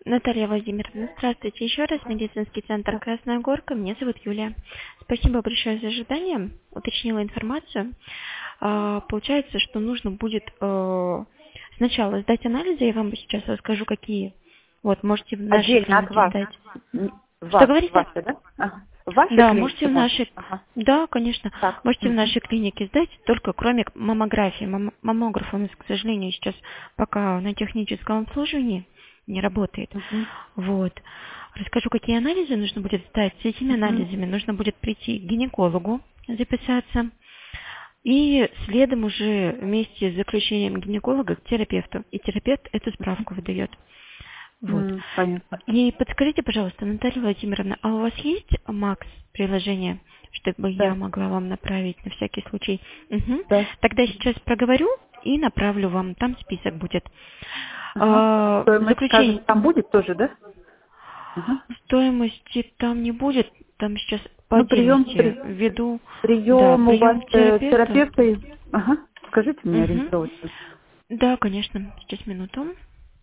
Наталья Владимировна, здравствуйте еще раз. Медицинский центр Красная Горка. Меня зовут Юлия. Спасибо большое за ожидание. Уточнила информацию. Получается, что нужно будет сначала сдать анализы. Я вам сейчас расскажу, какие. Вот, можете в нашей Отдельно от клинике вас. сдать. Что Вас, говорите? ваши, да? Ага. В вашей Да, клинике можете в вас? нашей... Ага. Да, конечно. Так. Можете в нашей клинике сдать, только кроме маммографии. Маммограф у нас, к сожалению, сейчас пока на техническом обслуживании не работает. Мгм. Вот. Расскажу, какие анализы нужно будет сдать. С этими анализами нужно будет прийти к гинекологу, записаться. И следом уже вместе с заключением гинеколога к терапевту. И терапевт эту справку выдает. Вот. Понятно. И подскажите, пожалуйста, Наталья Владимировна, а у вас есть Макс приложение, чтобы я Да. могла вам направить на всякий случай? Угу. Да. Тогда сейчас проговорю и направлю вам. Там список будет. Ага. Стоимость, Заключение. кажется, там будет тоже, да? Ага. Стоимости там не будет. Там сейчас по Ну, отдельности введу. Да, прием у вас прием к терапевту. терапевта. Ага. Скажите мне Угу. ориентировочно. Да, конечно. Сейчас минуту.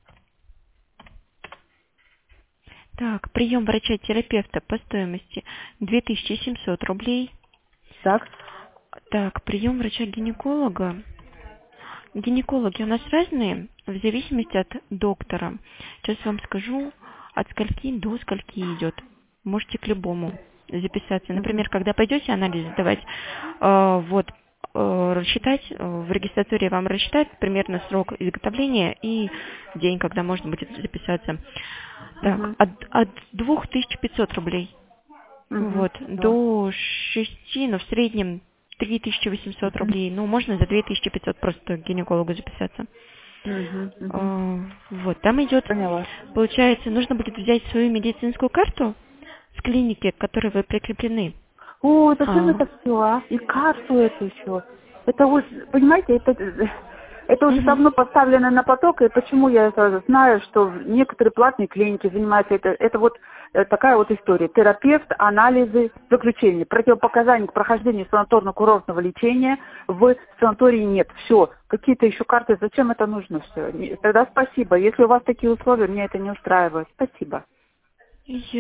Так, прием врача-терапевта по стоимости 2700 рублей. Так. Так, прием врача-гинеколога. Гинекологи у нас разные, в зависимости от доктора. Сейчас вам скажу, от скольки до скольки идет. Можете к любому записаться. Например, когда пойдете анализ сдавать, рассчитать, в регистратуре вам рассчитать примерно срок изготовления и день, когда можно будет записаться. Так, от 2500 рублей. Вот, Да. до 6, но в среднем 3800 рублей. Ну, можно за 2500 просто к гинекологу записаться. Вот, там идет, Поняла. получается, нужно будет взять свою медицинскую карту с клиники, к которой вы прикреплены. О, зачем это все, а? И карту эту еще. Это уже, понимаете, это уже Мгм. давно поставлено на поток, и почему я сразу знаю, что некоторые платные клиники занимаются это вот такая вот история. Терапевт, анализы, заключение. Противопоказаний к прохождению санаторно-курортного лечения в санатории нет. Все. Какие-то еще карты, зачем это нужно все? Тогда спасибо. Если у вас такие условия, меня это не устраивает. Спасибо.